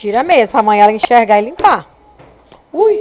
Tira mesmo, pra amanhã ela enxergar e limpar. Ui!